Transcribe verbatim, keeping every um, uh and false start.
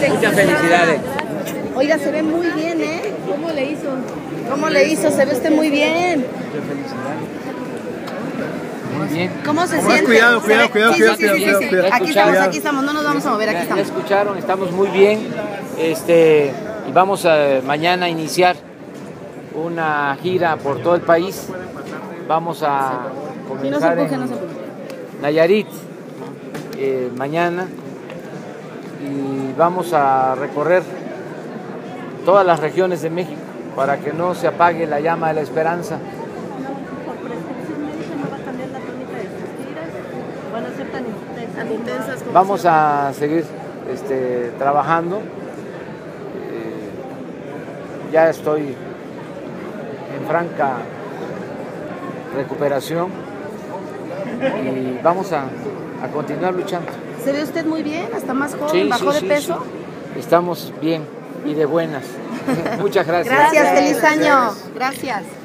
Muchas felicidades. Oiga, se ve muy bien, ¿eh? ¿Cómo le hizo? ¿Cómo le hizo? Se ve usted muy bien. Muchas felicidades. Muy bien. ¿Cómo se Más siente? cuidado, cuidado, cuidado, Sí, cuidado, sí, sí, sí, cuidado, sí. cuidado. Aquí estamos, aquí estamos, no nos vamos a mover, aquí Ya, ya estamos. escucharon, estamos muy bien. Este, y vamos a mañana a iniciar una gira por todo el país. Vamos a Si no se comenzar empuje, en no se empuje. Nayarit eh, mañana y vamos a recorrer todas las regiones de México para que no se apague la llama de la esperanza. ¿Por prescripción médica no va a cambiar la tónica de sus giras? ¿Van a ser tan intensas? Tan intensas como Vamos siempre. a seguir este, trabajando. Eh, ya estoy en franca recuperación y vamos a, a continuar luchando. Se ve usted muy bien, hasta más joven, Sí, bajó sí, de sí, peso. sí. Estamos bien y de buenas. Muchas gracias. Gracias, feliz año. Gracias.